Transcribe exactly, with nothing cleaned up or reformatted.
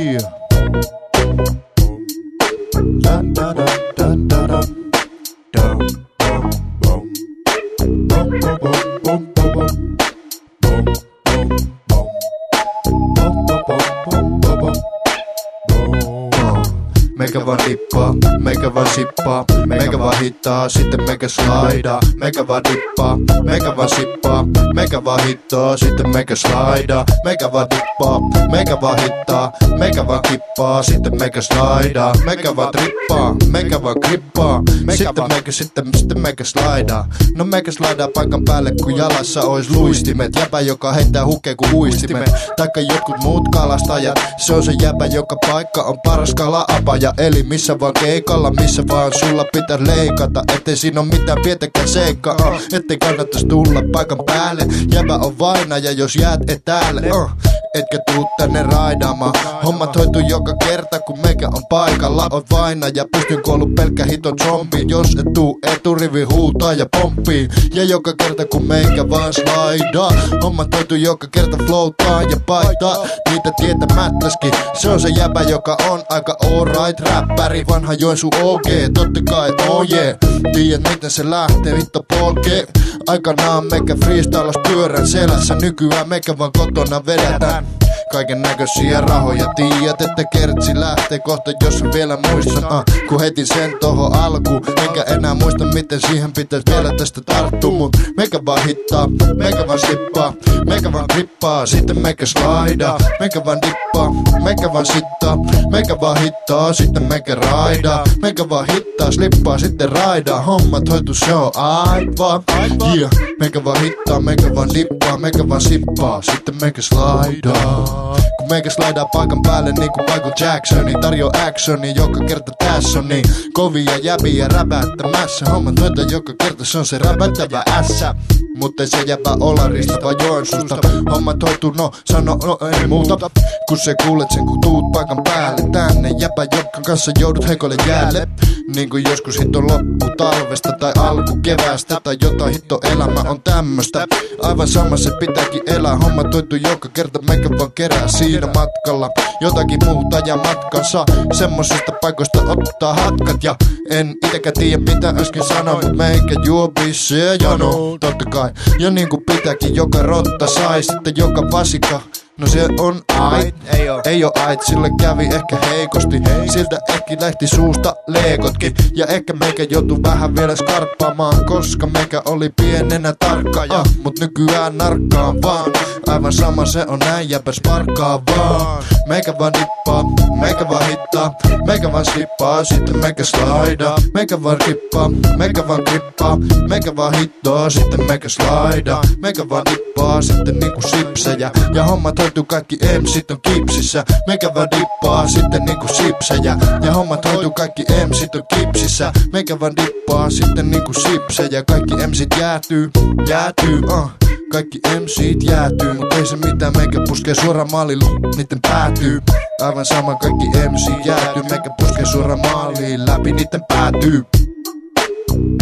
Yeah. Da da da da da da. Da boom boom. Boom boom boom boom boom. Boom boom boom. Boom boom boom boom boom. Meikä vaan dippaa, meikä vaan sippaa, meikä vaan hittaa, sitten meikä slaidaa. Meikä vaan dippaa, meikä vaan sippaa, meikä vaan hittaa, sitten meikä slaidaa. Meikä vaan dippaa, meikä vaan hittaa, meikä vaan kippaa, sitten meikä slaidaa. Meikä vaan trippaa, meikä vaan grippaa, sitten meikä, sitten, sitten meikä slaidaa. No meikä slaidaa paikan päälle, kun jalassa ois luistimet. Jäpä, joka heittää hukee kuin uistimet. Taikka jotkut muut kalastajat, se on se jäpä, joka paikka on paras kala-apaja. Eli missä vaan keikalla, missä vaan sulla pitää leikata. Ettei siinä oo mitään pientäkään seikkaa, uh. ettei kannattais tulla paikan päälle. Jäbä on vainaja, jos jäät etäälle, uh. etkä tuu tänne raidaamaan. Hommat hoituu joka kerta, kun meikä on paikalla. On vainaja, pystyn kun ollut pelkkä hiton zombi. Jos et tuu eturivi huutaa ja pomppii. Ja joka kerta kun meikä vaan slaidaa. Hommat hoituu joka kerta flowtaa ja paitaa. Niitä tietämättäskin, se on se jäbä, joka on aika alright. Räppäri, vanha Joensuu O G, totta kai, oh yeah. Tiedät miten se lähtee, vittu polkee. Aikanaan meikä freestylas pyörän selässä. Nykyään meikä vaan kotona vedetään kaiken näköisiä rahoja. Tiedät, että kertsi lähtee kohta, jos vielä muistan, uh, kun heitin sen tohon alkuun. Enkä enää muista, miten siihen pitäis vielä tästä tarttua. Mut meikä vaan hittaa, meikä vaan slippaa, meikä vaan grippaa, sitten meikä slaidaa. Meikä vaan dippaa, meikä vaan sittaa, meikä vaan hittaa, sitten meikä raidaa. Meikä vaan hittaa, slippaa, sitten raidaa. Hommat hoitu, se on aivan, yeah. Meikä vaan hittaa, meikä vaan dippaa, meikä vaan sippaa, sitten meikä slaidaa. Kun meikä slaidaa paikan päälle niin kuin Michael Jacksoni. Tarjoa actioni, joka kerta tässä on niin kovia jäbiä räpättämässä. Hommat hoitaa joka kerta, se on se räpättävä ässä. Mut ei se jäpä Olarista vaan Joensuusta. Hommat hoituu, no sano no ei muuta. Kun se kuulet sen kun tuut paikan päälle. Tänne jäpä, jonka kanssa joudut heikolle jäälle. Niin kuin joskus hitto loppu talvesta tai alku keväästä. Tai jotain hitto elämä on tämmöstä. Aivan sama se pitääkin elää. Hommat hoituu joka kerta, meikä vaan kerää siinä matkalla jotakin muuta ja matkansa. Semmosista paikoista ottaa hatkat. Ja en itekään tiedä mitä äsken sanoin, mut meikä juopi se jano. Totta kai, ja niinku pitääkin joka rotta sai. Sitten joka vasika, no se on ait, ei oo, ei oo ait, sille kävi ehkä heikosti. Siltä ehkä lähti suusta leekotkin. Ja ehkä meikä joutu vähän vielä skarppaamaan, koska meikä oli pienenä tarkka, ah, mut nykyään narkkaan vaan. Aivan sama se on näin, jäpä sparkkaa vaan. Meikä vaan dippaa, meikä vaan hittaa, meikä vaan slippaa, sitten meikä slaidaa. Meikä vaan rippaa, meikä vaan grippaa, meikä vaan hittaa, sitten meikä slaidaa. Meikä vaan dippaa, sitten niinku sipsejä. Ja hommat hoituu kaikki emsit on kipsissä. Meikä vaan dippaa, sitten niinku sipsejä. Ja hommat hoituu kaikki emsit on kipsissä. Meikä vaan dippaa, sitten niinku sipsejä. Kaikki emsit jäätyy, jäätyy, uh. Kaikki emsit jäätyy, mut ei se mitään, meikä puskee suoraan maaliin, niitten päätyy. Aivan sama, kaikki emsit jäätyy, meikä puskee suoraan maaliin, läpi niitten päätyy.